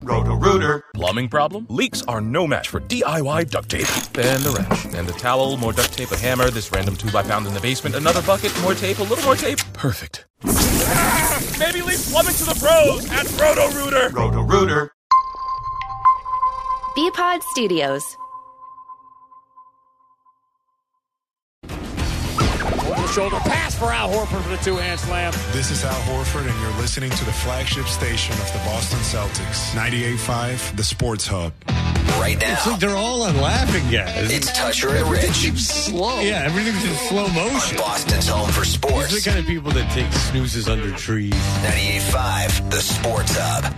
Roto-Rooter. Plumbing problem? Leaks are no match for DIY duct tape. And a wrench. And a towel, more duct tape, a hammer, this random tube I found in the basement, another bucket, more tape, a little more tape. Perfect. Maybe leave plumbing to the pros at Roto-Rooter. Roto-Rooter. Bpod Studios. Over the shoulder pass for Al Horford for the two-hand slam. This is Al Horford, and you're listening to the flagship station of the Boston Celtics, 98.5, The Sports Hub. Right now. It's like they're all on laughing gas. It's Toucher and Rich. It's slow. Yeah, everything's in slow motion. Boston's home for sports. These are the kind of people that take snoozes under trees. 98.5, The Sports Hub.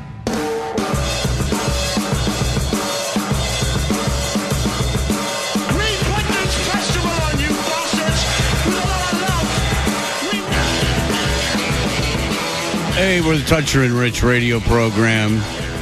Hey, we're the Toucher and Rich radio program.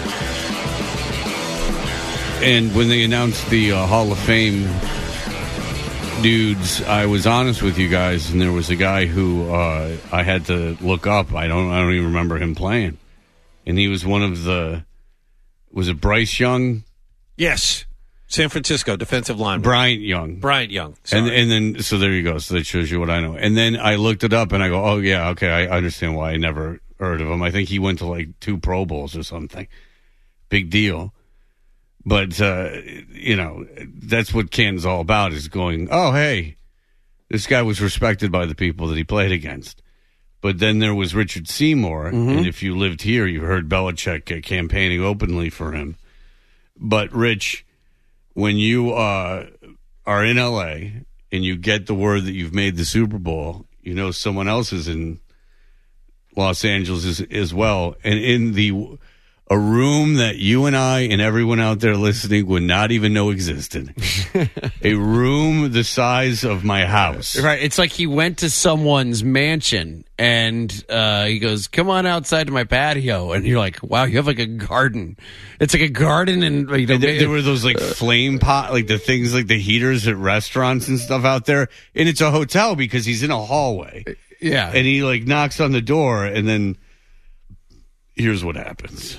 And when they announced the Hall of Fame dudes, I was honest with you guys, and there was a guy who I had to look up. I don't even remember him playing. And he was one of the, was it Bryce Young? Yes. San Francisco defensive lineman. Bryant Young. Sorry. And then, so there you go. So that shows you what I know. And then I looked it up and I go, oh yeah, okay, I understand why I never heard of him. I think he went to like 2 Pro Bowls or something. Big deal. But, that's what Canton's all about, is going, oh, hey, this guy was respected by the people that he played against. But then there was Richard Seymour, and if you lived here, you heard Belichick campaigning openly for him. But, Rich, when you are in L.A. and you get the word that you've made the Super Bowl, you know someone else is in Los Angeles as well. And in a room that you and I and everyone out there listening would not even know existed. A room the size of my house. Right. It's like he went to someone's mansion and he goes, come on outside to my patio. And you're like, wow, you have like a garden. It's like a garden. And there were those like flame pot, like the things like the heaters at restaurants and stuff out there. And it's a hotel because he's in a hallway. Yeah. And he like knocks on the door and then here's what happens.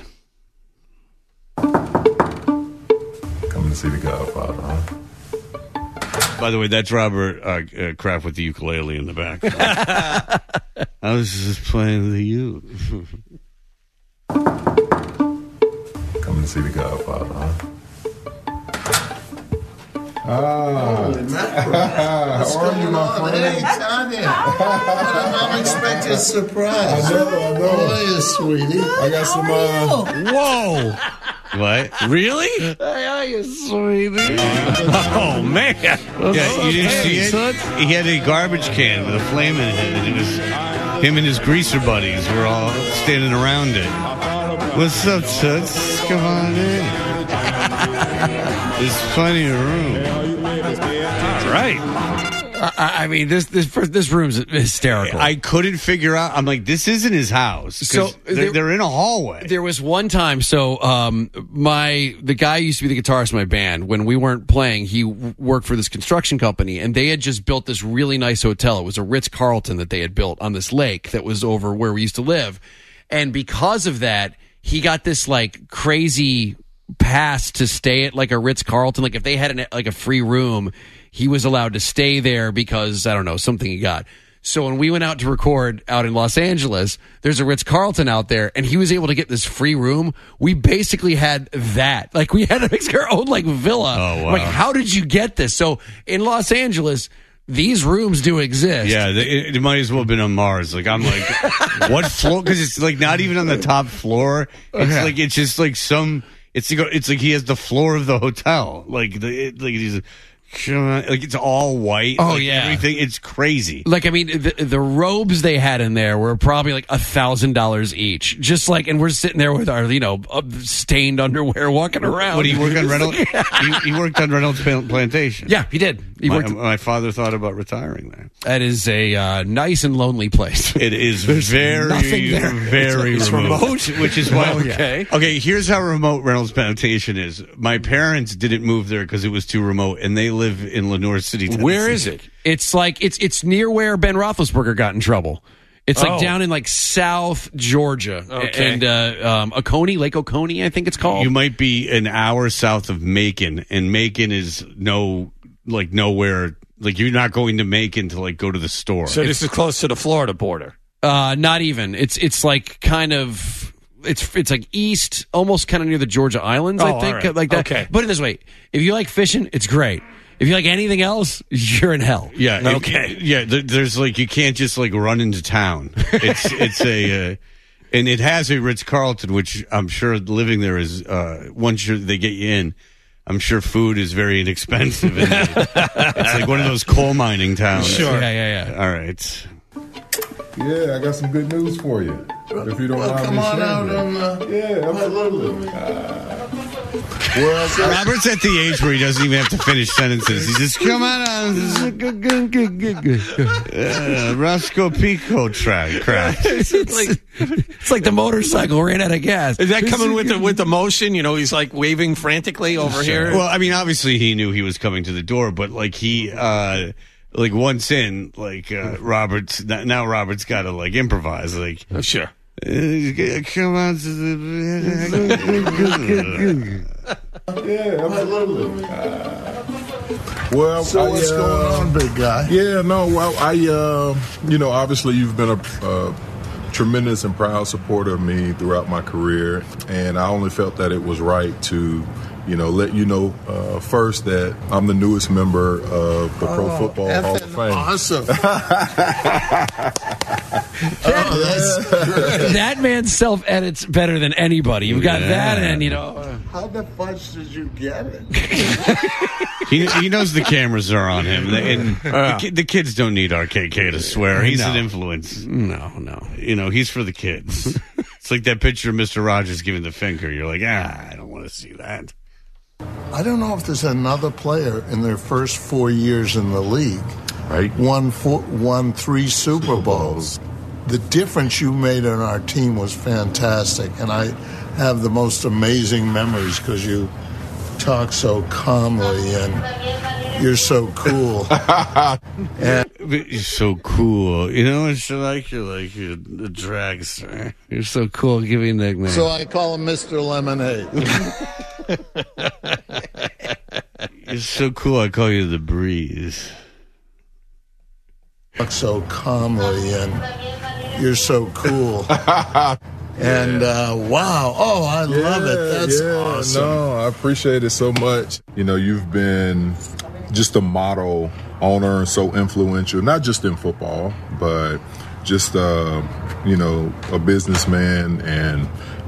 Coming to see the Godfather, huh? By the way, that's Robert Kraft with the ukulele in the back. I was just playing the uke. Coming to see the Godfather, huh? Holy mackerel. What's going on? Hey, Tanya. What an unexpected surprise. I know. How are you, sweetie? I got some, Whoa! What? Really? Hey, are you, sweetie? Oh, man. Yeah, you didn't see it? He had a garbage can with a flame in it, and it was him and his greaser buddies were all standing around it. What's up, Toots? Come on in. There's plenty of room. All right. I mean, this room's hysterical. I couldn't figure out. I'm like, this isn't his house. So they're in a hallway. There was one time. So the guy used to be the guitarist in my band. When we weren't playing, he worked for this construction company, and they had just built this really nice hotel. It was a Ritz-Carlton that they had built on this lake that was over where we used to live. And because of that, he got this like crazy pass to stay at like a Ritz-Carlton. Like if they had a free room, he was allowed to stay there because, I don't know, something he got. So when we went out to record out in Los Angeles, there's a Ritz-Carlton out there, and he was able to get this free room. We basically had that. Like, we had our own, like, villa. Oh, wow. Like, how did you get this? So in Los Angeles, these rooms do exist. Yeah, it might as well have been on Mars. Like, I'm like, what floor? Because it's, like, not even on the top floor. It's like, it's just, like, it's like he has the floor of the hotel. Like he's... Like it's all white. Oh, like yeah. Everything. It's crazy. Like, I mean, the robes they had in there were probably like $1,000 each. Just like, and we're sitting there with our, stained underwear walking around. What, he worked on Reynolds? He worked on Reynolds Plantation. Yeah, he did. My father thought about retiring there. That is a nice and lonely place. It is very, very remote. Which is why. Okay, here's how remote Reynolds Plantation is. My parents didn't move there because it was too remote, and they live in Lenoir City, Tennessee. Where is it? It's like it's near where Ben Roethlisberger got in trouble. It's like down in like South Georgia. Okay. And Lake Oconee, I think it's called. You might be an hour south of Macon, and Macon is nowhere. Like, you're not going to Macon to like go to the store. So this is close to the Florida border. Not even. It's like kind of. It's like east, almost kind of near the Georgia Islands, I think, all right. like that. Okay. Put it this way: if you like fishing, it's great. If you like anything else, you're in hell. Yeah. Okay. There's like, you can't just like run into town. It's a, and it has a Ritz-Carlton, which I'm sure living there is, once they get you in, I'm sure food is very inexpensive. And it's like one of those coal mining towns. Sure. Yeah. All right. Yeah, I got some good news for you. If you don't mind Come me on out sharing and it. Yeah, absolutely. Robert's at the age where he doesn't even have to finish sentences. He just, come on out. Roscoe Pico craft. It's like the motorcycle ran out of gas. Is that coming with the motion? You know, he's like waving frantically over here. Well, I mean, obviously he knew he was coming to the door, but like like once in, like Robert's got to like improvise, like Sure. come on to the. Yeah, absolutely. Well, So what's going on, big guy? Yeah, no, well, obviously you've been a tremendous and proud supporter of me throughout my career, and I only felt that it was right to, let you know first that I'm the newest member of the Pro Football Hall of Fame. Awesome. That's That man self-edits better than anybody. You've got that, and how the fudge did you get it? He knows the cameras are on him, and the kids don't need RKK to swear. He's an influence. No. He's for the kids. It's like that picture of Mr. Rogers giving the finger. You're like, I don't want to see that. I don't know if there's another player in their first 4 years in the league, Right. won 3 Super Bowls. The difference you made on our team was fantastic, and I have the most amazing memories because you talk so calmly and you're so cool. You're so cool. It's like you're the dragster. You're so cool. Give me a nickname. So I call him Mr. Lemonade. You're so cool. I call you the breeze. Talk so calmly and you're so cool. And wow, I love it. That's awesome. No, I appreciate it so much. You've been just a model owner and so influential, not just in football, but just a businessman and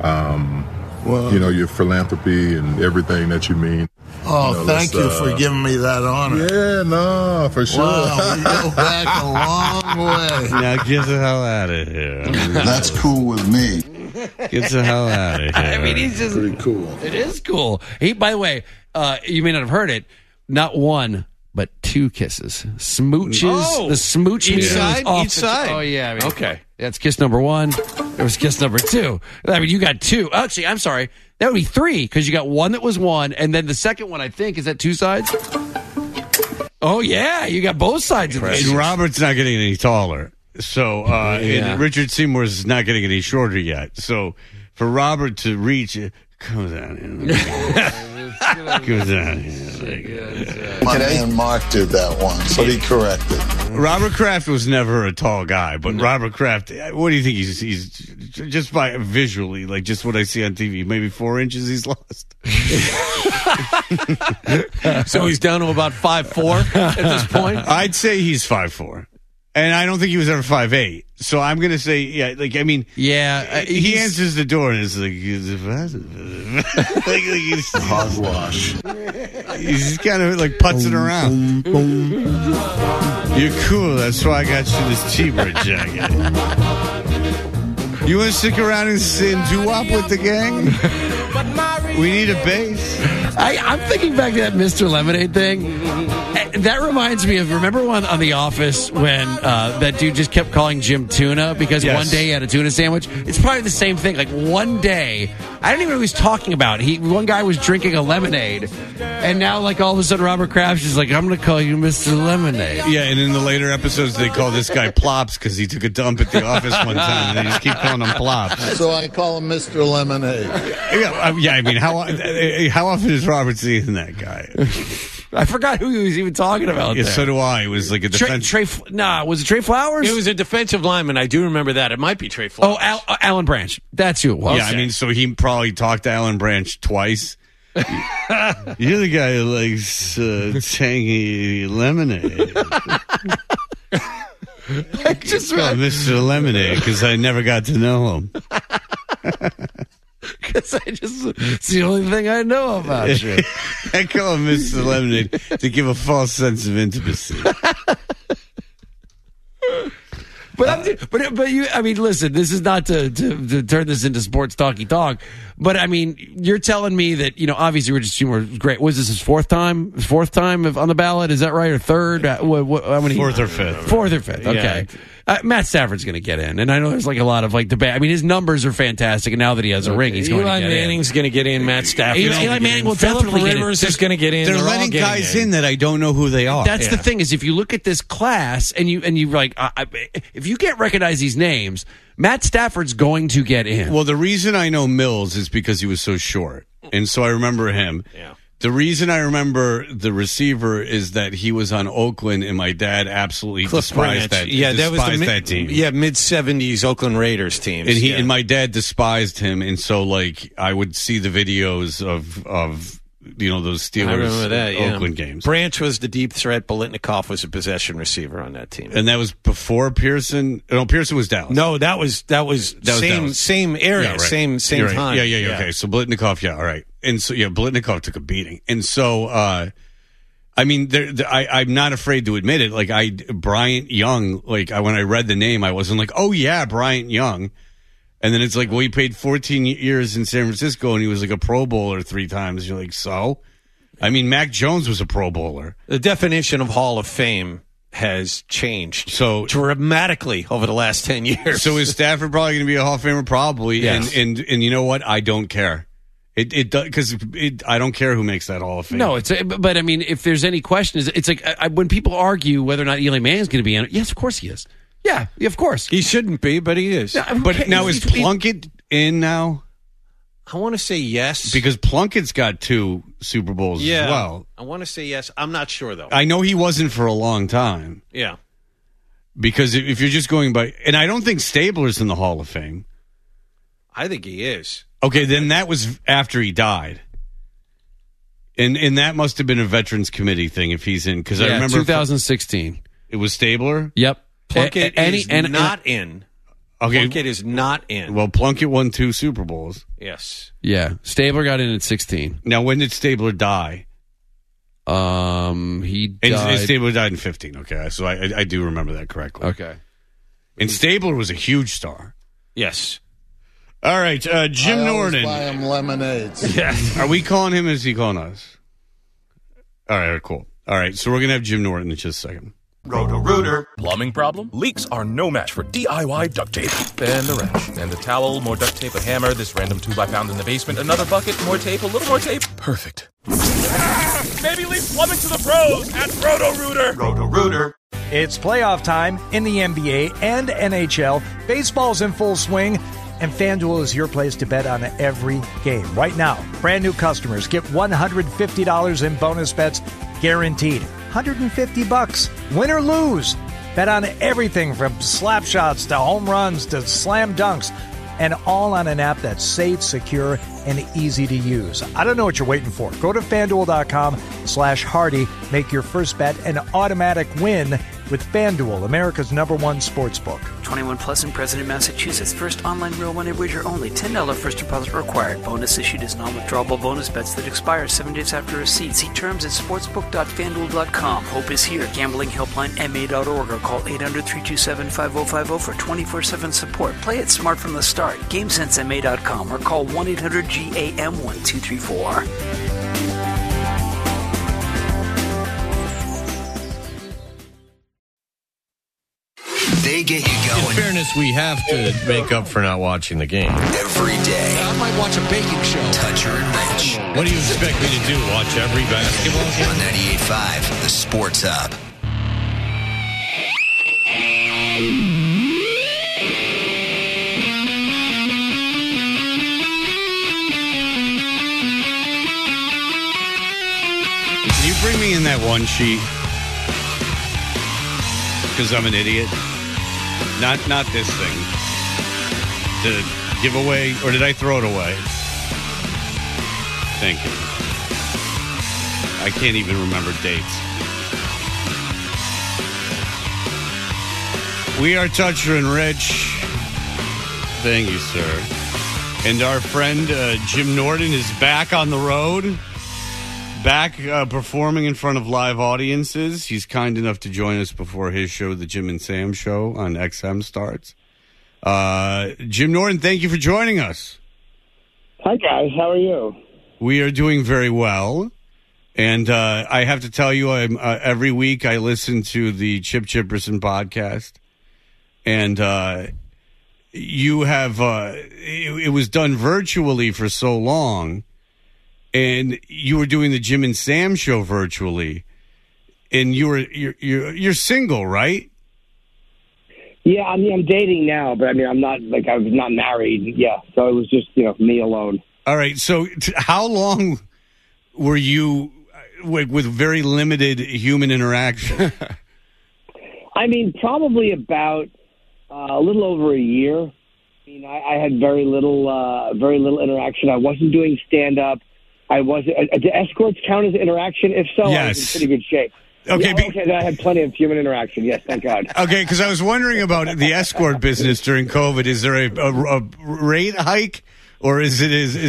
your philanthropy and everything that you mean. Oh, thank you for giving me that honor. Yeah, no, for sure. Wow, we go back a long way. Now get the hell out of here. That's cool with me. Get the hell out of here. I mean, he's just Pretty cool. It is cool. By the way, you may not have heard it. Not one, but 2 kisses, smooches. Oh, the smooch each meter side? was off Each the- side? Oh yeah. Okay. That's kiss number 1. There was kiss number 2. I mean, you got 2. Actually, I'm sorry. That would be 3 because you got one that was 1, and then the second one, I think, is that 2 sides. Oh yeah, you got both sides of And this. Robert's not getting any taller. So, and Richard Seymour's not getting any shorter yet. So, for Robert to reach, come down here. Come down here. My man Mark did that once, but he corrected. Robert Kraft was never a tall guy, but Robert Kraft, what do you think he's just by visually, like just what I see on TV, maybe 4 inches he's lost. So he's down to about 5'4" at this point. I'd say he's 5'4". And I don't think he was ever 5'8". So I'm going to say, Yeah, he answers the door and it's like, he's Hogwash. he's kind of like putzing around. You're cool. That's why I got you this T-bird jacket. You want to stick around and doo-wop with the gang? We need a bass. I'm thinking back to that Mr. Lemonade thing. That reminds me of, remember on The Office when that dude just kept calling Jim Tuna because one day he had a tuna sandwich? It's probably the same thing. Like one day, I don't even know what he was talking about. One guy was drinking a lemonade, and now like all of a sudden Robert Kraft is like, I'm going to call you Mr. Lemonade. Yeah, and in the later episodes they call this guy Plops because he took a dump at the office one time, and they just keep calling him Plops. So I call him Mr. Lemonade. Yeah, I mean, how often is Robert seeing that guy? I forgot who he was even talking about. Yeah, there. so do I. It was like a defense. Was it Trey Flowers? It was a defensive lineman. I do remember that. It might be Trey Flowers. Oh, Alan Branch. That's who it was. Yeah, I mean, so he probably talked to Alan Branch twice. You're the guy who likes tangy lemonade. I just call Mr. Lemonade because I never got to know him. Because it's the only thing I know about you. I call him Mr. Lemonade to give a false sense of intimacy. But you, I mean, listen, this is not to turn this into sports talky talk, but I mean, you're telling me that, obviously Richard Seymour was great. Was this his fourth time on the ballot? Is that right? Or third? How many? Fourth or fifth. Fourth or fifth. Okay. Yeah. Matt Stafford's going to get in, and I know there's like a lot of like debate. I mean, his numbers are fantastic, and now that he has a ring, he's going to get in. Eli Manning's going to get in. Matt Stafford. Eli Manning will definitely get in. Rivers is going to get in. They're letting guys in that I don't know who they are. That's the thing is, if you look at this class and you like, if you can't recognize these names, Matt Stafford's going to get in. Well, the reason I know Mills is because he was so short, and so I remember him. Yeah. The reason I remember the receiver is that he was on Oakland, and my dad absolutely despised that. Yeah, that was that team. Yeah, mid-'70s Oakland Raiders team. And and my dad despised him, and so like I would see the videos of those Steelers I remember that, Oakland games. Branch was the deep threat. Bolitnikoff was a possession receiver on that team. And that was before Pearson. No, Pearson was Dallas. No, that was same area, right. same right. time. Yeah. Okay, so Bolitnikoff, all right. And so, Bolitnikoff took a beating. And so, I mean, I'm not afraid to admit it. Like, Bryant Young, like, when I read the name, I wasn't like, oh, yeah, Bryant Young. And then it's like, well, he played 14 years in San Francisco, and he was like a Pro Bowler 3 times. You're like, so? I mean, Mac Jones was a Pro Bowler. The definition of Hall of Fame has changed so dramatically over the last 10 years. So is Stafford probably going to be a Hall of Famer? Probably. Yes. And you know what? I don't care. It does because I don't care who makes that Hall of Fame. No, but I mean, if there's any question, it's like when people argue whether or not Eli Manning's going to be in it. Yes, of course he is. Yeah, of course he shouldn't be, but he is. Yeah, but now is Plunkett in now? I want to say yes because Plunkett's got 2 Super Bowls as well. I want to say yes. I'm not sure though. I know he wasn't for a long time. Yeah, because if you're just going by, and I don't think Stabler's in the Hall of Fame. I think he is. Okay, then that was after he died. And that must have been a Veterans Committee thing if he's in. Because I remember 2016. It was Stabler? Yep. Plunkett is not in. Okay. Plunkett is not in. Well, Plunkett won 2 Super Bowls. Yes. Yeah. Stabler got in at 16. Now, when did Stabler die? He died. And Stabler died in 15. Okay, so I do remember that correctly. Okay. And Stabler was a huge star. Yes. All right, Jim Norton. I buy him lemonades. Yeah. Are we calling him or is he calling us? All right, cool. All right, so we're going to have Jim Norton in just a second. Roto-Rooter. Plumbing problem? Leaks are no match for DIY duct tape. And the wrench. And the towel, more duct tape, a hammer, this random tube I found in the basement, another bucket, more tape, a little more tape. Perfect. Maybe leave plumbing to the pros at Roto-Rooter. Roto-Rooter. It's playoff time in the NBA and NHL. Baseball's in full swing. And FanDuel is your place to bet on every game. Right now, brand new customers get $150 in bonus bets guaranteed. $150, win or lose. Bet on everything from slap shots to home runs to slam dunks. And all on an app that's safe, secure, and easy to use. I don't know what you're waiting for. Go to FanDuel.com/Hardy. Make your first bet an automatic win with FanDuel, America's #1 sportsbook. 21 plus and present in Massachusetts. First online real money wager only. $10 first deposit required. Bonus issued as non-withdrawable bonus bets that expire 7 days after receipt. See terms at sportsbook.fanduel.com. Hope is here. Gambling helpline MA.org or call 800-327-5050 for 24/7 support. Play it smart from the start. GameSenseMA.com or call 1-800-GAM-1234. they get you going. In fairness, we have to make up for not watching the game. Every day. I might watch a baking show. Toucher and Rich. What do you expect me to do? Watch every basketball game? On 98.5, the Sports Hub. Can you bring me in that one sheet? Because I'm an idiot. Not this thing. The giveaway, or did I throw it away? Thank you. I can't even remember dates. We are Toucher and Rich. Thank you, sir. And our friend Jim Norton is back on the road. Back performing in front of live audiences. He's kind enough to join us before his show, the Jim and Sam Show on XM starts. Jim Norton, thank you for joining us. Hi, guys. How are you? We are doing very well. And I have to tell you, every week I listen to the Chip Chipperson podcast. And you have, it was done virtually for so long. And you were doing the Jim and Sam Show virtually. And you're single, right? Yeah, I mean, I'm dating now, but I mean, I'm not married. Yeah, so it was just, me alone. All right. So how long were you with very limited human interaction? I mean, probably about a little over a year. I mean, I had very little interaction. I wasn't doing stand-up. I wasn't. Do escorts count as interaction? If so, yes. I was in pretty good shape. Okay, yeah, okay, I had plenty of human interaction. Yes, thank God. Okay, because I was wondering about the escort business during COVID. Is there a rate hike, or is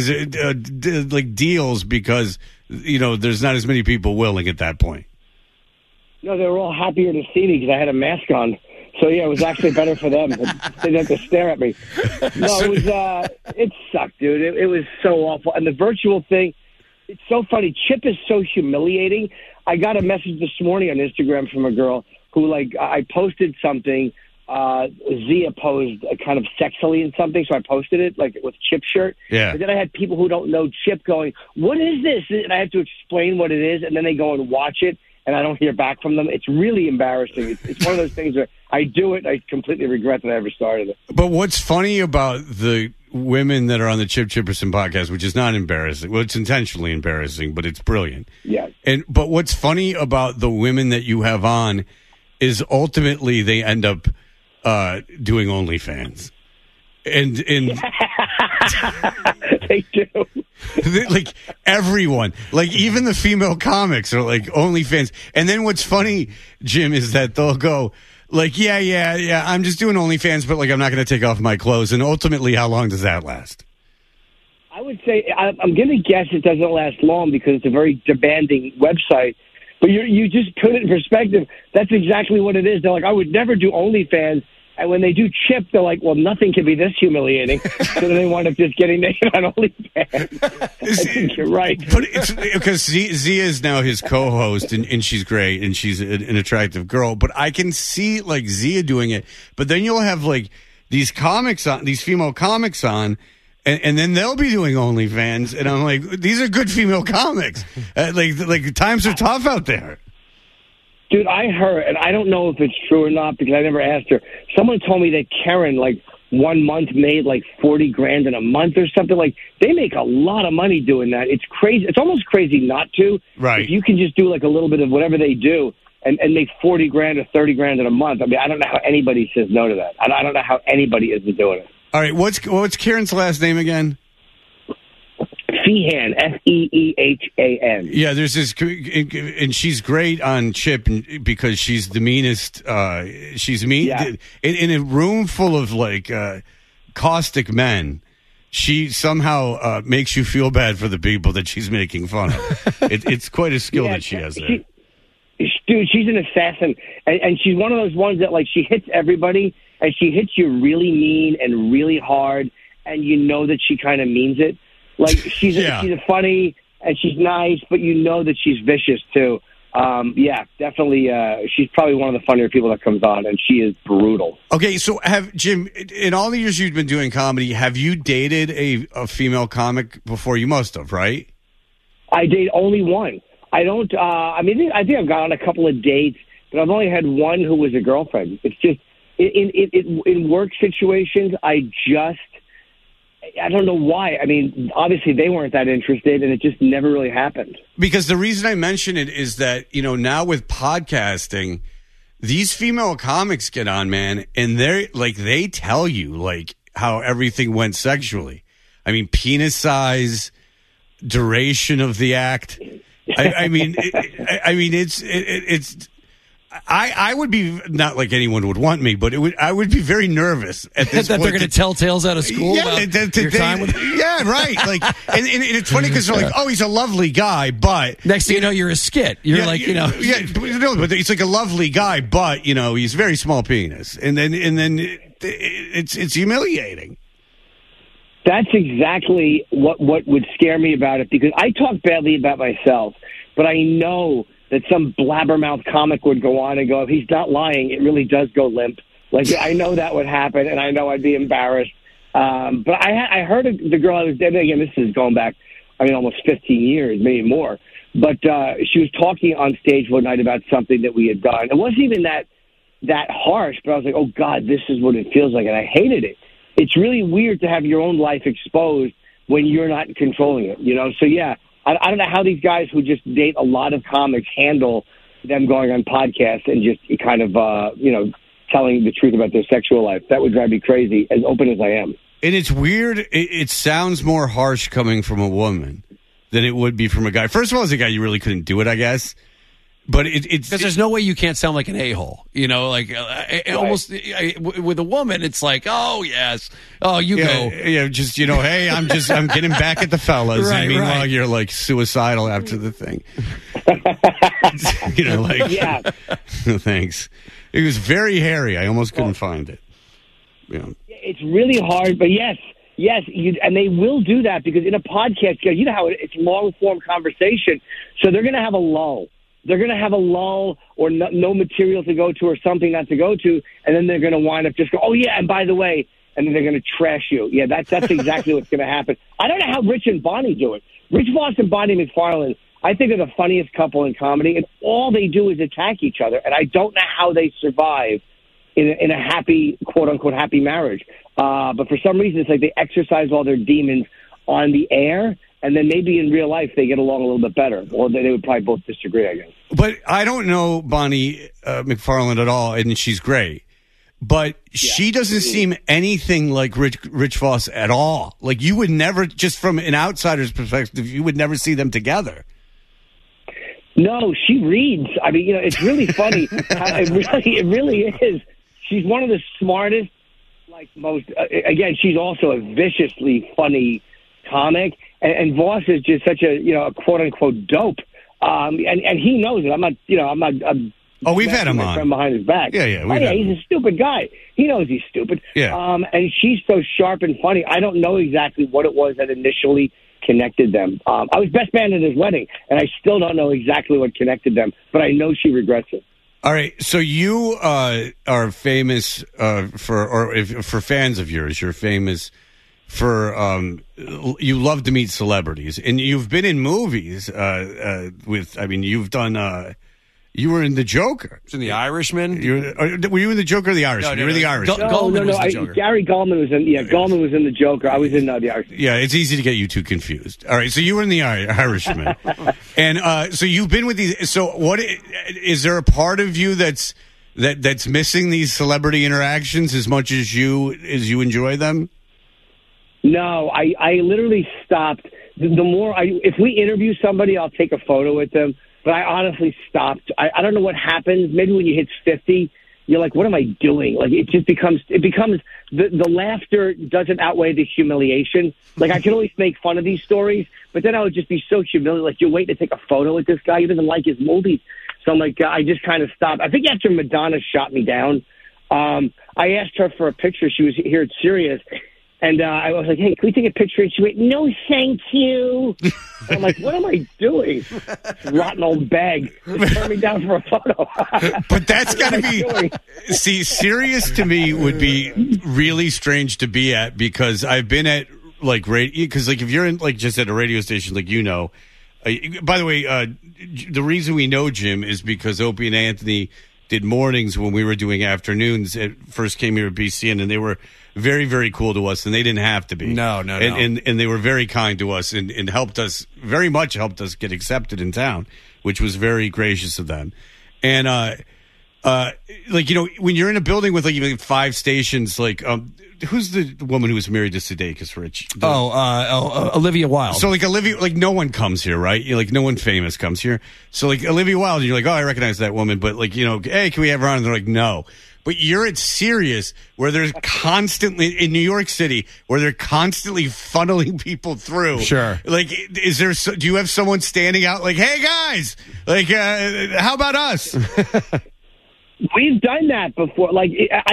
it like deals because there's not as many people willing at that point? No, they were all happier to see me because I had a mask on. So yeah, it was actually better for them. They didn't have to stare at me. No, it sucked, dude. It was so awful, and the virtual thing. It's so funny. Chip is so humiliating. I got a message this morning on Instagram from a girl who, I posted something. Zia posed kind of sexily in something, so I posted it, with Chip's shirt. Yeah. But then I had people who don't know Chip going, "What is this?" And I have to explain what it is, and then they go and watch it, and I don't hear back from them. It's really embarrassing. It's one of those things where I do it, I completely regret that I ever started it. But what's funny about the women that are on the Chip Chipperson podcast, which is not embarrassing. Well, it's intentionally embarrassing, but it's brilliant. Yeah. But what's funny about the women that you have on is ultimately they end up doing OnlyFans. And they do. Like everyone, even the female comics are OnlyFans. And then what's funny, Jim, is that they'll go, yeah, I'm just doing OnlyFans, but I'm not going to take off my clothes. And ultimately, how long does that last? I would say I'm going to guess it doesn't last long because it's a very demanding website. But you just put it in perspective. That's exactly what it is. They're like, I would never do OnlyFans. And when they do Chip, they're like, well, nothing can be this humiliating. So then they wind up just getting naked on OnlyFans. I think you're right. But it's because Zia is now his co-host, and she's great, and she's an attractive girl. But I can see Zia doing it. But then you'll have these comics on, these female comics on, and then they'll be doing OnlyFans, and I'm like, these are good female comics. Times are tough out there. Dude, I heard, and I don't know if it's true or not because I never asked her. Someone told me that Karen, 1 month made $40,000 in a month or something. They make a lot of money doing that. It's crazy. It's almost crazy not to. Right. If you can just do a little bit of whatever they do and make $40,000 or $30,000 in a month. I mean, I don't know how anybody says no to that. I don't know how anybody isn't doing it. All right, what's Karen's last name again? Feehan, Feehan. Yeah, there's this, and she's great on Chip because she's the meanest. She's mean. Yeah. In a room full of caustic men. She somehow makes you feel bad for the people that she's making fun of. It's quite a skill that she has there. Dude, she's an assassin, and she's one of those ones that she hits everybody, and she hits you really mean and really hard, and you know that she kind of means it. She's a funny and she's nice, but you know that she's vicious too. yeah, definitely. She's probably one of the funnier people that comes on, and she is brutal. Okay, so Jim, in all the years you've been doing comedy, have you dated a female comic before? You must have, right? I date only one. I don't. I think I've gone on a couple of dates, but I've only had one who was a girlfriend. It's just in work situations. I don't know why. I mean, obviously they weren't that interested, and it just never really happened. Because the reason I mention it is that, now with podcasting, these female comics get on, man, and they tell you how everything went sexually. I mean, penis size, duration of the act. I would be, not like anyone would want me, but I would be very nervous at this that point. They're going to tell tales out of school about your time with yeah, right. And it's funny because they're like, oh, he's a lovely guy, but next thing you know, you're a skit. You're but he's like a lovely guy, but he's very small penis, and then it's humiliating. That's exactly what would scare me about it, because I talk badly about myself, but I know that some blabbermouth comic would go on and go, if he's not lying, it really does go limp. I know that would happen, and I know I'd be embarrassed. But I heard the girl I was dating, again, this is going back, almost 15 years, maybe more. But she was talking on stage one night about something that we had done. It wasn't even that harsh, but I was like, oh, God, this is what it feels like, and I hated it. It's really weird to have your own life exposed when you're not controlling it, So, yeah, I don't know how these guys who just date a lot of comics handle them going on podcasts and just kind of, telling the truth about their sexual life. That would drive me crazy, as open as I am. And it's weird. It sounds more harsh coming from a woman than it would be from a guy. First of all, as a guy, you really couldn't do it, I guess. But it's because there's no way you can't sound like an a-hole, right. Almost with a woman. It's like, oh yes, oh you go, just hey, I'm getting back at the fellas, and meanwhile you're suicidal after the thing, yeah. Thanks. It was very hairy. I almost couldn't find it. Yeah. It's really hard, but yes, and they will do that because in a podcast, you know how it's long form conversation, so they're going to have a lull. They're going to have a lull or no material to go to or something not to go to, and then they're going to wind up just go, oh, yeah, and by the way, and then they're going to trash you. Yeah, that's exactly what's going to happen. I don't know how Rich and Bonnie do it. Rich Voss and Bonnie McFarlane, I think, are the funniest couple in comedy, and all they do is attack each other, and I don't know how they survive in a happy, quote-unquote, happy marriage. But for some reason, it's like they exercise all their demons on the air, and then maybe in real life they get along a little bit better, or they would probably both disagree, I guess. But I don't know Bonnie McFarlane at all, and she's great. But she doesn't seem anything like Rich Voss at all. You would never, just from an outsider's perspective, you would never see them together. No, she reads. It's really funny. It really is. She's one of the smartest, most. Again, she's also a viciously funny comic. And Voss is just such a quote unquote dope, and he knows it. I'm not. We've had him on behind his back. Yeah. He's a stupid guy. He knows he's stupid. Yeah. And she's so sharp and funny. I don't know exactly what it was that initially connected them. I was best man at his wedding, and I still don't know exactly what connected them, but I know she regrets it. All right, so you are famous for fans of yours. You're famous for you love to meet celebrities, and you've been in movies with. You've done. You were in The Joker. In The Irishman. Were you in The Joker or The Irishman? You were The Irishman. Gallman was the Joker. Gary Gallman was in. Yeah, Gallman was in The Joker. I was in The Irishman. Yeah, it's easy to get you two confused. All right, so you were in The Irishman, and so you've been with these. So what is there a part of you that's missing these celebrity interactions as much as you enjoy them? No, I literally stopped. The more if we interview somebody, I'll take a photo with them. But I honestly stopped. I don't know what happens. Maybe when you hit 50, you're like, what am I doing? It just becomes the laughter doesn't outweigh the humiliation. I can always make fun of these stories, but then I would just be so humiliated. You're waiting to take a photo with this guy. You don't even like his movies. So I'm like, I just kind of stopped. I think after Madonna shot me down, I asked her for a picture. She was here at Sirius, And I was like, hey, can we take a picture? And she went, no, thank you. I'm like, what am I doing? This rotten old bag. Just turn me down for a photo. But that's got to be... See, Sirius to me would be really strange to be at, because I've been at, like, radio... Because, like, if you're in, like, just at a radio station, like, you know... by the way, the reason we know Jim is because Opie and Anthony did mornings when we were doing afternoons. It first came here at BCN, and they were... very, very cool to us, and they didn't have to be. No. And they were very kind to us and helped us, very much helped us get accepted in town, which was very gracious of them. And, like, you know, when you're in a building with, like, even 5 stations, like, who's the woman who was married to Sudeikis, Rich? Olivia Wilde. So, like, Olivia, like, no one comes here, right? Like, no one famous comes here. So, like, Olivia Wilde, you're like, oh, I recognize that woman, but, like, you know, hey, can we have her on? And they're like, no. But you're at Sirius, where there's constantly, in New York City, where they're constantly funneling people through. Sure. Like, do you have someone standing out like, hey, guys, like, how about us? We've done that before. Like,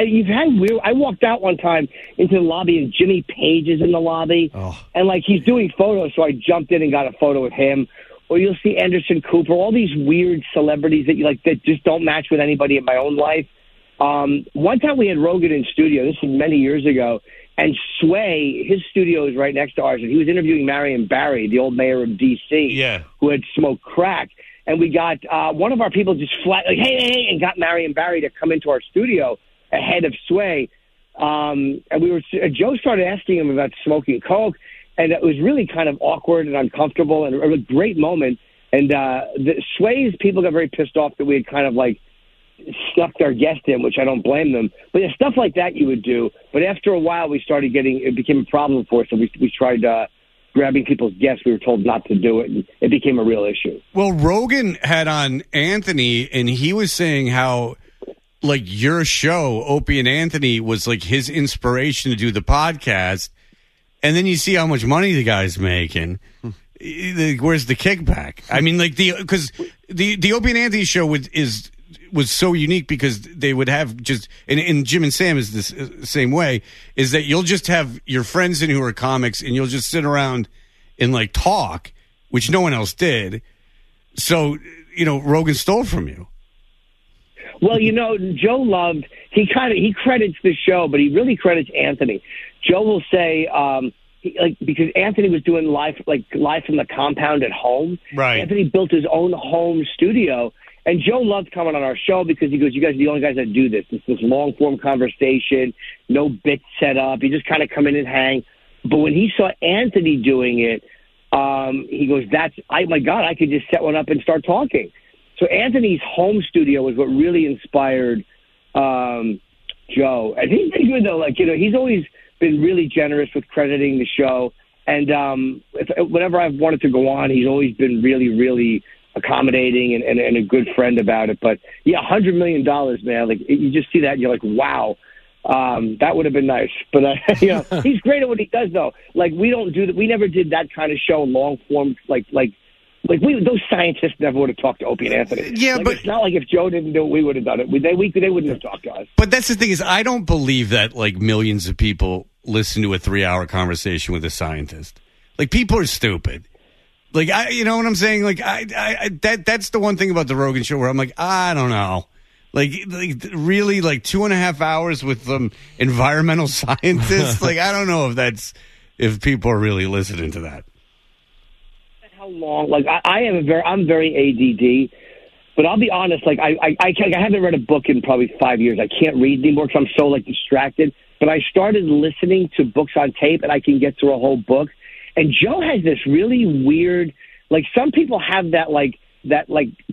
I walked out one time into the lobby, and Jimmy Page is in the lobby. Oh. And, like, he's doing photos, so I jumped in and got a photo with him. Or you'll see Anderson Cooper, all these weird celebrities that just don't match with anybody in my own life. One time we had Rogan in studio, this was many years ago, and Sway, his studio is right next to ours, and he was interviewing Marion Barry, the old mayor of D.C., who had smoked crack. And we got one of our people just flat, like, hey, and got Marion Barry to come into our studio ahead of Sway. And Joe started asking him about smoking coke, and it was really kind of awkward and uncomfortable and a great moment. And Sway's people got very pissed off that we had kind of, like, stuck their guest in, which I don't blame them. But yeah, stuff like that you would do. But after a while, it became a problem for us, so we tried grabbing people's guests. We were told not to do it, and it became a real issue. Well, Rogan had on Anthony, and he was saying how, like, your show, Opie and Anthony, was, like, his inspiration to do the podcast. And then you see how much money the guy's making. Where's the kickback? I mean, like, because the Opie and Anthony show was so unique because they would have just, and Jim and Sam is the same way, is that you'll just have your friends in who are comics, and you'll just sit around and, like, talk, which no one else did. So, you know, Rogan stole from you. Well, you know, Joe loved, he credits the show, but he really credits Anthony. Joe will say, because Anthony was doing live from the compound at home. Right. Anthony built his own home studio. And Joe loved coming on our show because he goes, you guys are the only guys that do this. It's this long-form conversation, no bits set up. You just kind of come in and hang. But when he saw Anthony doing it, he goes, my God, I could just set one up and start talking. So Anthony's home studio was what really inspired Joe. And he's pretty good, though. Like, you know, he's always been really generous with crediting the show. And whenever I've wanted to go on, he's always been really, really accommodating and a good friend about it. But yeah, $100 million, man. Like, you just see that and you're like, wow, that would have been nice. But you know, he's great at what he does, though. Like, we don't do that. We never did that kind of show, long form. Like those scientists never would have talked to Opie and Anthony. Yeah, like, but it's not like if Joe didn't do it, we would have done it. They wouldn't have talked to us. But that's the thing, is I don't believe that, like, millions of people listen to a 3-hour conversation with a scientist. Like, people are stupid. Like, you know what I'm saying? Like, that's the one thing about the Rogan show where I'm like, I don't know. Like really, like 2.5 hours with some environmental scientists. Like, I don't know if people are really listening to that. How long? Like, I'm very ADD, but I'll be honest. Like, I haven't read a book in probably 5 years. I can't read anymore because I'm so, like, distracted. But I started listening to books on tape, and I can get through a whole book. And Joe has this really weird, like, some people have that the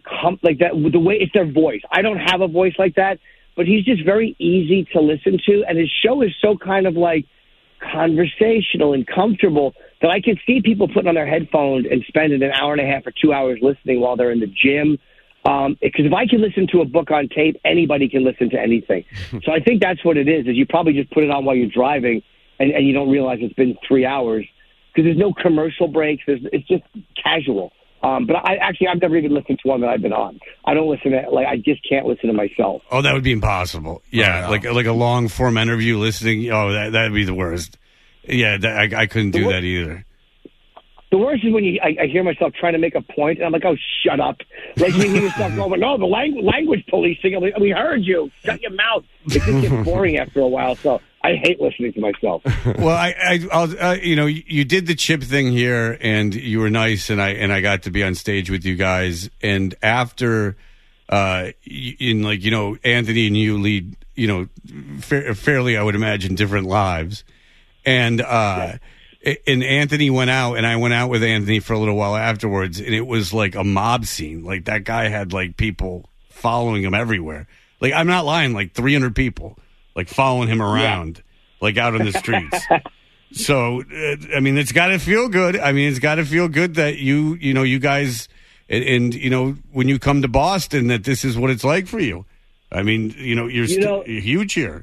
way it's their voice. I don't have a voice like that, but he's just very easy to listen to. And his show is so kind of, like, conversational and comfortable that I can see people putting on their headphones and spending an hour and a half or 2 hours listening while they're in the gym. Because if I can listen to a book on tape, anybody can listen to anything. So I think that's what it is you probably just put it on while you're driving and you don't realize it's been 3 hours. Because there's no commercial breaks. It's just casual. But I've never even listened to one that I've been on. I don't listen to, like, I just can't listen to myself. Oh, that would be impossible. Yeah, like a long form interview listening. Oh, that'd be the worst. Yeah, I couldn't do that either. The worst is when I hear myself trying to make a point, and I'm like, oh, shut up. Like, you hear yourself going, no, the language policing, we heard you. Shut your mouth. It just gets boring after a while, so I hate listening to myself. Well, I'll you did the chip thing here, and you were nice, and I got to be on stage with you guys. And after, Anthony and you lead, fairly, I would imagine, different lives. And and Anthony went out, and I went out with Anthony for a little while afterwards, and it was like a mob scene. Like, that guy had, like, people following him everywhere. Like, I'm not lying, like 300 people, like, following him around, like, out on the streets. So, it's got to feel good. It's got to feel good that you guys, and when you come to Boston, that this is what it's like for you. You're huge here.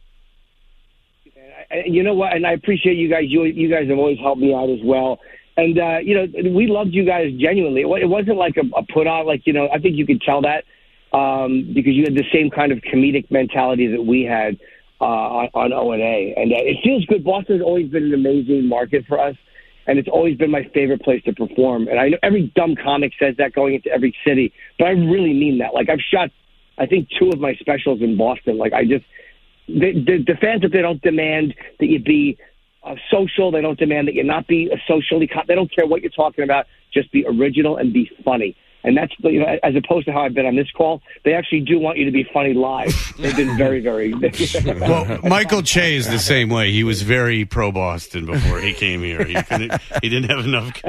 You know what? And I appreciate you guys. You guys have always helped me out as well. And, we loved you guys genuinely. It wasn't like a put on, I think you could tell that because you had the same kind of comedic mentality that we had on O&A. And it feels good. Boston has always been an amazing market for us, and it's always been my favorite place to perform. And I know every dumb comic says that going into every city, but I really mean that. Like, I've shot, I think, 2 of my specials in Boston. Like, the fans, if they don't demand that you be social, they don't demand that you not be a socially. They don't care what you're talking about. Just be original and be funny. And that's, as opposed to how I've been on this call, they actually do want you to be funny live. They've been very, very. Well, Michael Che is the same way. He was very pro Boston before he came here. He didn't have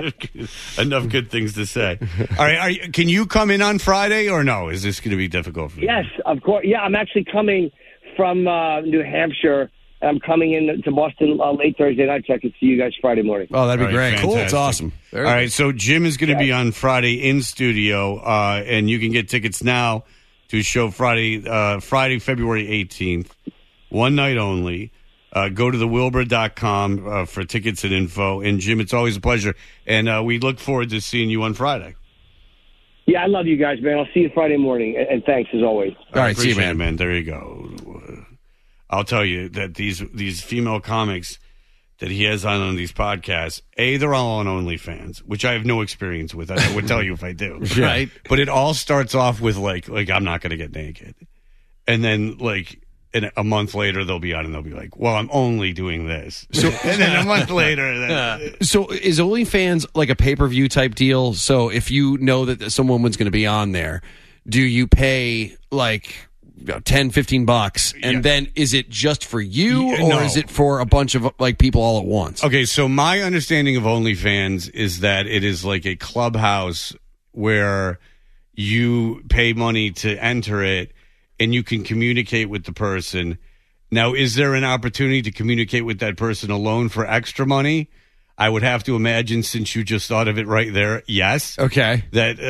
enough good things to say. All right, can you come in on Friday or no? Is this going to be difficult for you? Yes, of course. Yeah, I'm actually coming from New Hampshire. I'm coming in to Boston late Thursday night, so I can see you guys Friday morning. Oh, that'd be great. Fantastic. Cool. It's awesome. All right, so Jim is going to be on Friday in studio, and you can get tickets now to show Friday, February 18th, one night only. Go to thewilbur.com for tickets and info. And, Jim, it's always a pleasure, and we look forward to seeing you on Friday. Yeah, I love you guys, man. I'll see you Friday morning, and thanks as always. All right, see you, man. There you go. I'll tell you that these female comics that he has on these podcasts, they're all on OnlyFans, which I have no experience with. I would tell you if I do. Right. But it all starts off with like I'm not going to get naked. And then a month later they'll be on and they'll be like, well, I'm only doing this. So, and then a month later. So is OnlyFans like a pay-per-view type deal? So if you know that some woman's going to be on there, do you pay like $10, $15, and then is it just for you, or is it for a bunch of like people all at once? Okay, so my understanding of OnlyFans is that it is like a clubhouse where you pay money to enter it, and you can communicate with the person. Now, is there an opportunity to communicate with that person alone for extra money? I would have to imagine, since you just thought of it right there, yes. Okay.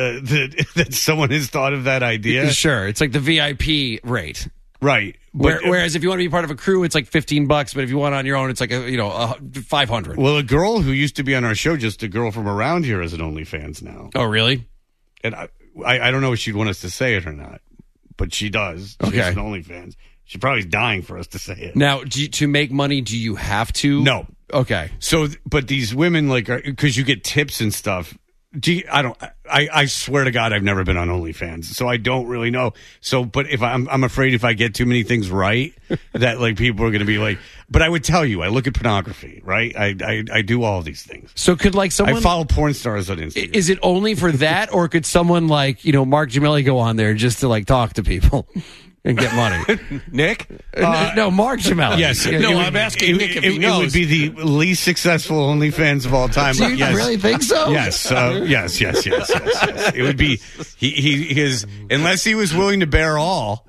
That someone has thought of that idea. Sure. It's like the VIP rate. Right. Whereas if you want to be part of a crew, it's like $15, but if you want on your own, it's like $500. Well, a girl who used to be on our show, just a girl from around here, is an OnlyFans now. Oh, really? And I don't know if she'd want us to say it or not, but she does. She's an OnlyFans. She probably is dying for us to say it. Now, to make money, do you have to? No. Okay. So, but these women, because you get tips and stuff. I swear to God, I've never been on OnlyFans, so I don't really know. So, but if I'm afraid if I get too many things right, that like people are going to be like. But I would tell you, I look at pornography, right? I do all these things. So could someone? I follow porn stars on Instagram. Is it only for that, or could someone like Mark Gemelli go on there just to talk to people? And get money. Nick? No, Mark Gemelli. Yes. No, I'm asking Nick if he knows. It would be the least successful OnlyFans of all time. Do you really think so? Yes. Yes. It would be his unless he was willing to bear all.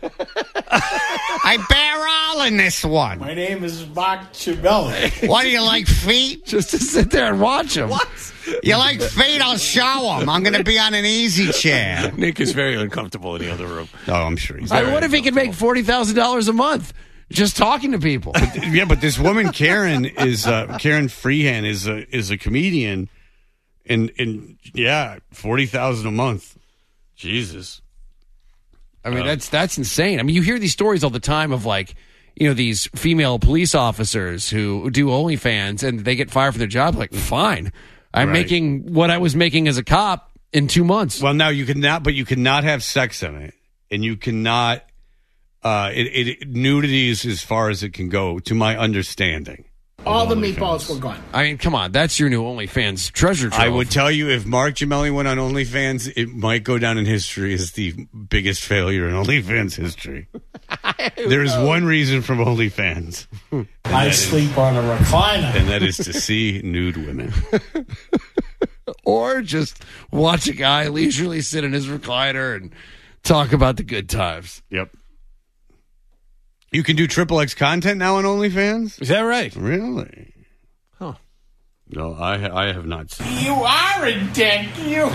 I bear all in this one. My name is Mark Gemelli. What do you like, feet? Just to sit there and watch him. What? You like feet? I'll show them. I'm going to be on an easy chair. Nick is very uncomfortable in the other room. Oh, I'm sure he's. What if he could make $40,000 a month just talking to people? But this woman Karen Freehan is a comedian, and $40,000 a month. Jesus. I mean, that's insane. I mean, you hear these stories all the time of these female police officers who do OnlyFans and they get fired from their job. Like, fine, I'm making what I was making as a cop in 2 months. Well, now you cannot have sex in it, and you cannot. Nudity is as far as it can go, to my understanding. All the meatballs were gone. I mean, come on, that's your new OnlyFans treasure trove. I would tell you, if Mark Gemelli went on OnlyFans, it might go down in history as the biggest failure in OnlyFans history. There's one reason from OnlyFans. I sleep on a recliner. And that is to see nude women. Or just watch a guy leisurely sit in his recliner and talk about the good times. Yep. You can do XXX content now on OnlyFans? Is that right? Really? Huh. No, I have not seen. You are a dick. You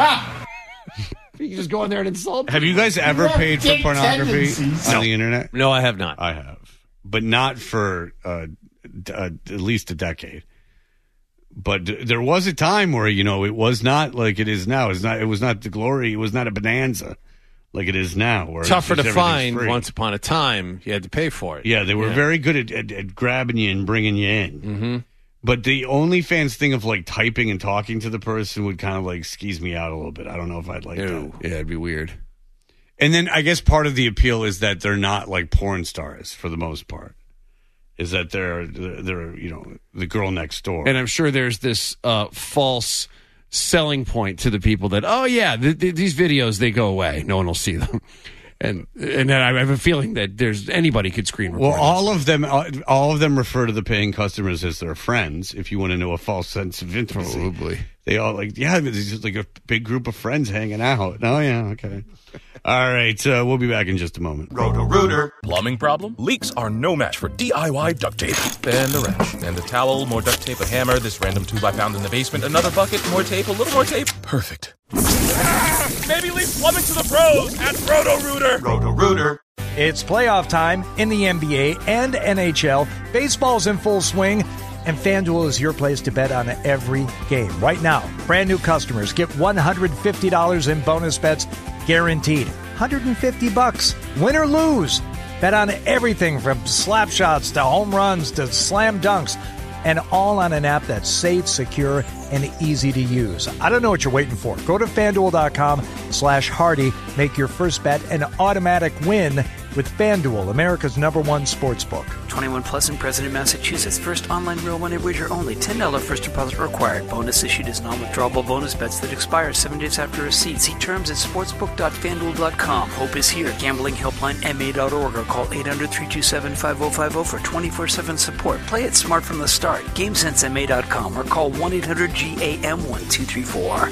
just go in there and insult Have you guys ever paid for pornography on the internet? No, I have not. I have. But not for at least a decade. But there was a time where, it was not like it is now. It was not the glory. It was not a bonanza like it is now. Where tougher to find. Free. Once upon a time, you had to pay for it. Yeah, they were very good at grabbing you and bringing you in. Mm-hmm. But the OnlyFans thing of like typing and talking to the person would kind of like skis me out a little bit. I don't know if I'd like that. Yeah, it'd be weird. And then I guess part of the appeal is that they're not like porn stars for the most part. Is that they're the girl next door. And I'm sure there's this false selling point to the people that, these videos, they go away. No one will see them. And I have a feeling that anybody could screen record. Well, all of them refer to the paying customers as their friends. If you want to know a false sense of intimacy, probably they all it's just like a big group of friends hanging out. Oh yeah, okay. All right, we'll be back in just a moment. Roto-Rooter. Plumbing problem? Leaks are no match for DIY duct tape. And the wrench. And the towel, more duct tape, a hammer, this random tube I found in the basement, another bucket, more tape, a little more tape. Perfect. Maybe leave plumbing to the pros at Roto-Rooter. Roto-Rooter. It's playoff time in the NBA and NHL. Baseball's in full swing, and FanDuel is your place to bet on every game. Right now, brand new customers get $150 in bonus bets guaranteed. $150, win or lose. Bet on everything from slap shots to home runs to slam dunks, and all on an app that's safe, secure, and easy to use. I don't know what you're waiting for. Go to FanDuel.com/Hardy. Make your first bet an automatic win with FanDuel, America's #1 sportsbook. 21 plus in President, Massachusetts. First online real money wager only. $10 first deposit required. Bonus issued as non-withdrawable bonus bets that expire 7 days after receipt. See terms at sportsbook.fanduel.com. Hope is here. Gambling helpline MA.org or call 800-327-5050 for 24/7 support. Play it smart from the start. GameSenseMA.com or call 1-800-GAM-1234.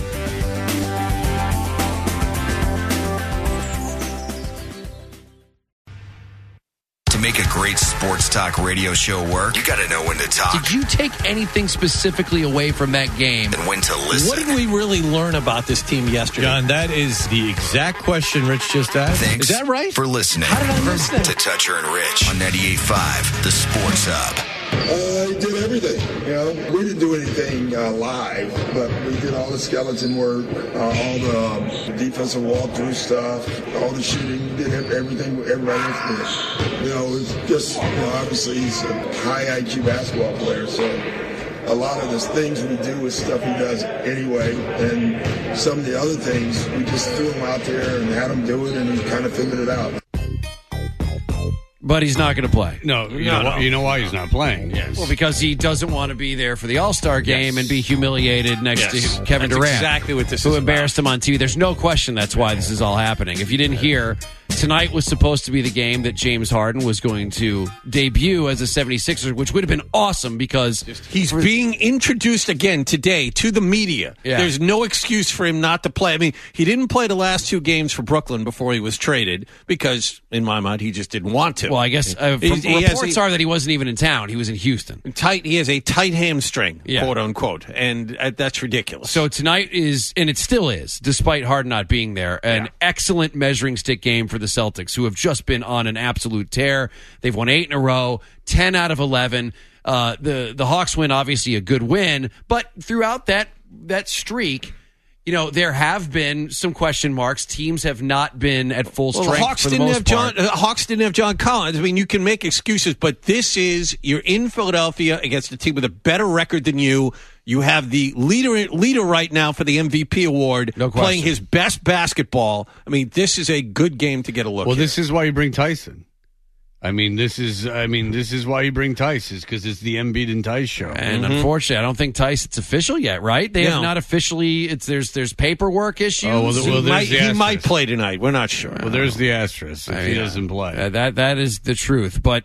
To make a great sports talk radio show work, you got to know when to talk. Did you take anything specifically away from that game? And when to listen. What did we really learn about this team yesterday? John, that is the exact question Rich just asked. Thanks Is that right? for listening. How did I miss that? To Toucher and Rich on 98.5, The Sports Hub. I did everything. We didn't do anything live, but we did all the skeleton work, all the defensive walkthrough stuff, all the shooting. Did everything everybody else did. It's just obviously he's a high IQ basketball player, so a lot of the things we do is stuff he does anyway, and some of the other things we just threw him out there and had him do it, and he kind of figured it out. But he's not going to play. No, you know why he's not playing? Yes. Well, because he doesn't want to be there for the All-Star game and be humiliated next to Kevin Durant. Exactly what this is who embarrassed him on TV. There's no question that's why this is all happening. If you didn't hear, tonight was supposed to be the game that James Harden was going to debut as a 76er, which would have been awesome because he's being introduced again today to the media. Yeah. There's no excuse for him not to play. I mean, he didn't play the last 2 games for Brooklyn before he was traded because, in my mind, he just didn't want to. Well, I guess reports are that he wasn't even in town. He was in Houston. He has a tight hamstring, quote unquote, and that's ridiculous. So tonight is, and it still is, despite Harden not being there, an excellent measuring stick game for the Celtics, who have just been on an absolute tear. They've won 8 in a row, 10 out of 11. The Hawks win, obviously a good win, but throughout that streak, there have been some question marks. Teams have not been at full strength for the most part. Hawks didn't have John Collins. I mean, you can make excuses, but you're in Philadelphia against a team with a better record than you. You have the leader right now for the MVP award, playing his best basketball. I mean, this is a good game to get a look at. Well, this is why you bring Tyson. This is why you bring Tice, is because it's the Embiid and Tice show. And unfortunately, I don't think Tice it's official yet, right? They have not officially. There's paperwork issues. Oh, he might play tonight. We're not sure. Well, there's the asterisk if he doesn't play. That is the truth. But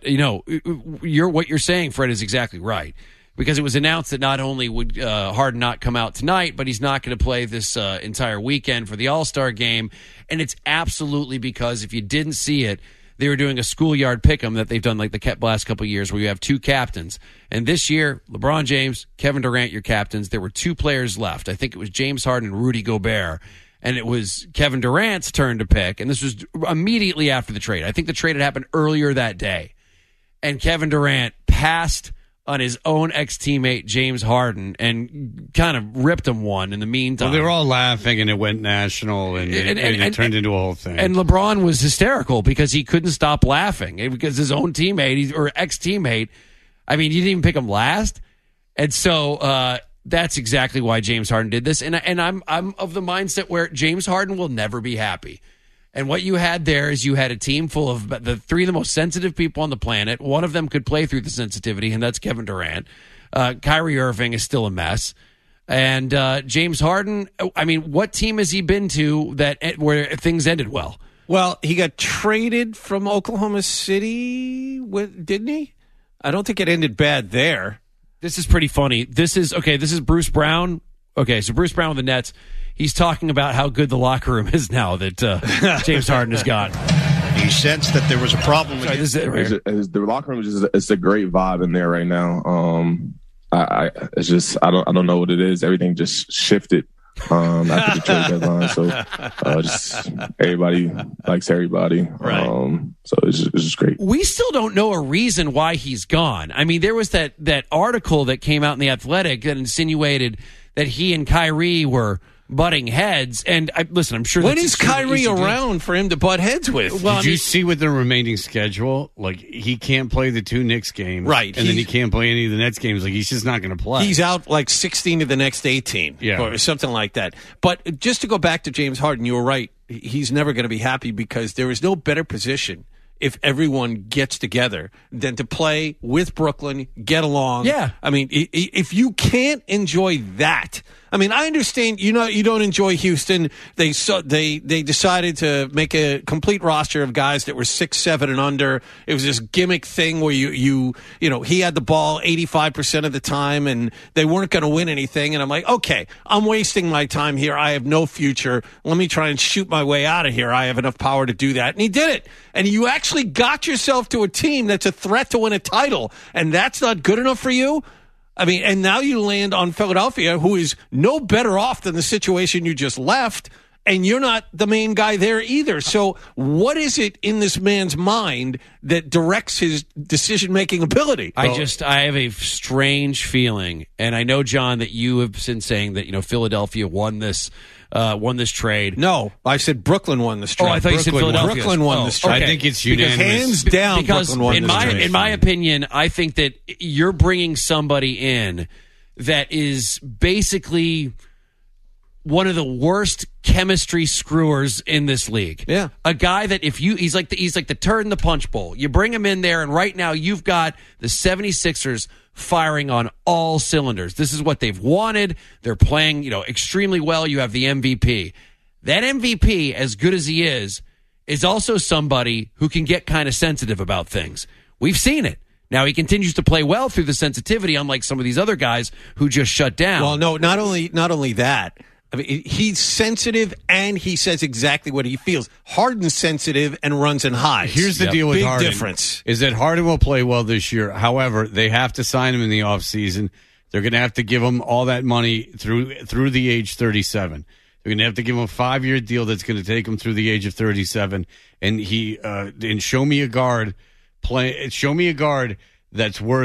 what you're saying, Fred, is exactly right. Because it was announced that not only would Harden not come out tonight, but he's not going to play this entire weekend for the All-Star game. And it's absolutely because if you didn't see it, they were doing a schoolyard pick'em that they've done like the last couple of years where you have two captains. And this year, LeBron James, Kevin Durant, your captains. There were two players left. I think it was James Harden and Rudy Gobert. And it was Kevin Durant's turn to pick. And this was immediately after the trade. I think the trade had happened earlier that day. And Kevin Durant passed on his own ex-teammate James Harden and kind of ripped him one in the meantime. Well, they were all laughing, and it went national, and it turned into a whole thing. And LeBron was hysterical because he couldn't stop laughing because his own teammate or ex-teammate, you didn't even pick him last. And so that's exactly why James Harden did this. And I'm of the mindset where James Harden will never be happy. And what you had there is you had a team full of the three of the most sensitive people on the planet. One of them could play through the sensitivity, and that's Kevin Durant. Kyrie Irving is still a mess. And James Harden, what team has he been to where things ended well? Well, he got traded from Oklahoma City, didn't he? I don't think it ended bad there. This is pretty funny. This is Bruce Brown. Okay, so Bruce Brown with the Nets. He's talking about how good the locker room is now that James Harden has gone. He sensed that there was a problem. Sorry, this is it right here. The locker room is it's a great vibe in there right now. I don't know what it is. Everything just shifted after the trade deadline. So just everybody likes everybody. Right. So it's just great. We still don't know a reason why he's gone. There was that article that came out in The Athletic that insinuated that he and Kyrie were butting heads. And I'm sure. When is Kyrie around for him to butt heads with? Well, Did you see with the remaining schedule? Like, he can't play the two Knicks games. Right. And then he can't play any of the Nets games. Like, he's just not going to play. He's out like 16 of the next 18. Yeah. Or something like that. But just to go back to James Harden, you were right. He's never going to be happy because there is no better position if everyone gets together than to play with Brooklyn, get along. Yeah. If you can't enjoy that, I understand, you don't enjoy Houston. They decided to make a complete roster of guys that were 6'7" and under. It was this gimmick thing where he had the ball 85% of the time and they weren't going to win anything. And I'm like, okay, I'm wasting my time here. I have no future. Let me try and shoot my way out of here. I have enough power to do that. And he did it. And you actually got yourself to a team that's a threat to win a title. And that's not good enough for you? And now you land on Philadelphia, who is no better off than the situation you just left, and you're not the main guy there either. So what is it in this man's mind that directs his decision-making ability? I have a strange feeling, and I know, John, that you have been saying that, Philadelphia won this trade. No, I said Brooklyn won this trade. Oh, I thought you said Philadelphia. Brooklyn won this trade. I think it's unanimous. Hands down, because Brooklyn won this trade. In my opinion, I think that you're bringing somebody in that is basically one of the worst chemistry screwers in this league. Yeah. A guy that he's like the turd in the punch bowl. You bring him in there, and right now you've got the 76ers firing on all cylinders. This is what they've wanted. They're playing, extremely well. You have the MVP. That MVP, as good as he is also somebody who can get kind of sensitive about things. We've seen it. Now, he continues to play well through the sensitivity, unlike some of these other guys who just shut down. Well, no, not only that. He's sensitive, and he says exactly what he feels. Harden's sensitive and runs in highs. Here's the deal with Big Harden. Difference. Is that Harden will play well this year. However, they have to sign him in the offseason. They're going to have to give him all that money through the age 37. They're going to have to give him a 5-year deal that's going to take him through the age of 37. And show me a guard that's worth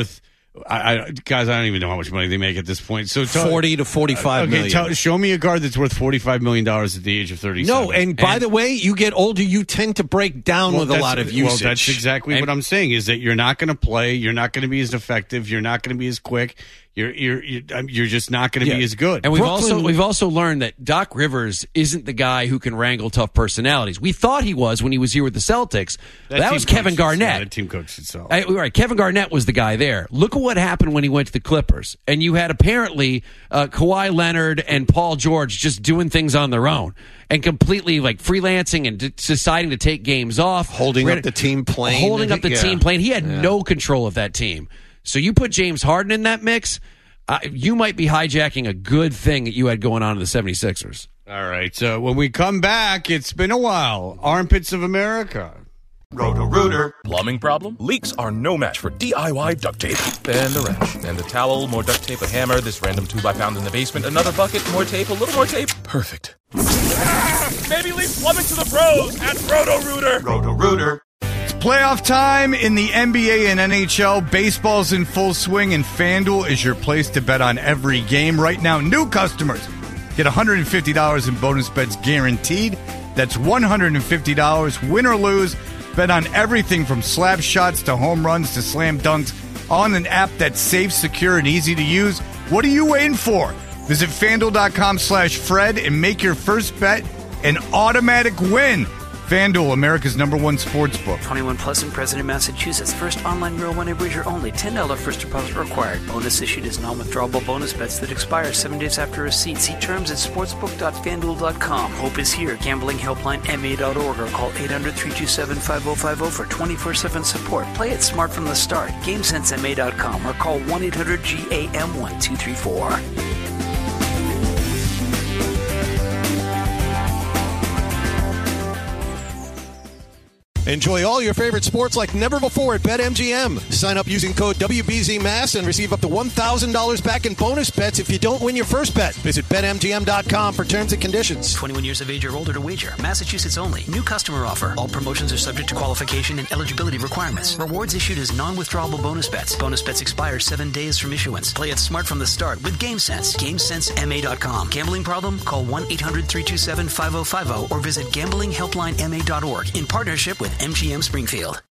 Guys, I don't even know how much money they make at this point. So 40 to 45 million. Show me a guard that's worth $45 million at the age of 37. No, and by the way, you get older, you tend to break down with a lot of usage. Well, that's exactly what I'm saying, is that you're not going to play, you're not going to be as effective, you're not going to be as quick, you're just not going to be as good. And we've also learned that Doc Rivers isn't the guy who can wrangle tough personalities. We thought he was when he was here with the Celtics. That was Kevin Garnett. That team coached itself. Right, Kevin Garnett was the guy there. Look at what happened when he went to the Clippers. And you had apparently Kawhi Leonard and Paul George just doing things on their own and completely like freelancing and deciding to take games off. Holding up the team playing. He had no control of that team. So you put James Harden in that mix, you might be hijacking a good thing that you had going on in the 76ers. All right, so when we come back, it's been a while. Armpits of America. Roto-Rooter. Plumbing problem? Leaks are no match for DIY duct tape. And the wrench. And the towel, more duct tape, a hammer, this random 2x pound in the basement, another bucket, more tape, a little more tape. Perfect. Maybe leave plumbing to the pros at Roto-Rooter. Roto-Rooter. Playoff time in the NBA and NHL. Baseball's in full swing, and FanDuel is your place to bet on every game. Right now, new customers get $150 in bonus bets guaranteed. That's $150, win or lose. Bet on everything from slap shots to home runs to slam dunks on an app that's safe, secure, and easy to use. What are you waiting for? Visit FanDuel.com/Fred and make your first bet an automatic win. FanDuel, America's #1 sportsbook. 21 plus in President, Massachusetts. First online real money wager only. $10 first deposit required. Bonus issued as non-withdrawable bonus bets that expire 7 days after receipt. See terms at sportsbook.fanduel.com. Hope is here. GamblingHelplineMA.org or call 800-327-5050 for 24/7 support. Play it smart from the start. GameSenseMA.com or call 1-800-GAM-1234. Enjoy all your favorite sports like never before at BetMGM. Sign up using code WBZMass and receive up to $1,000 back in bonus bets if you don't win your first bet. Visit BetMGM.com for terms and conditions. 21 years of age or older to wager. Massachusetts only. New customer offer. All promotions are subject to qualification and eligibility requirements. Rewards issued as non-withdrawable bonus bets. Bonus bets expire 7 days from issuance. Play it smart from the start with GameSense. GameSenseMA.com. Gambling problem? Call 1-800-327-5050 or visit GamblingHelplineMA.org in partnership with MGM Springfield.